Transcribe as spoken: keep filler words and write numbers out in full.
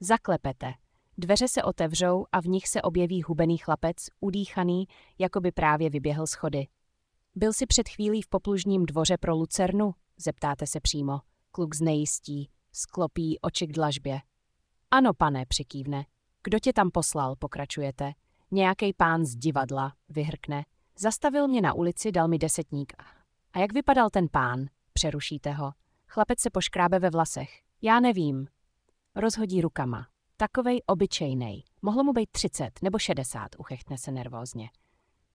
Zaklepete. Dveře se otevřou a v nich se objeví hubený chlapec, udýchaný, jako by právě vyběhl schody. Byl jsi před chvílí v poplužním dvoře pro Lucernu? Zeptáte se přímo. Kluk znejistí, sklopí oči k dlažbě. Ano, pane, přikývne. Kdo tě tam poslal, pokračujete. Nějaký pán z divadla, vyhrkne. Zastavil mě na ulici, dal mi desetník. A jak vypadal ten pán? Přerušíte ho. Chlapec se poškrábe ve vlasech. Já nevím. Rozhodí rukama. Takovej obyčejnej. Mohlo mu být třicet nebo šedesát, uchechtne se nervózně.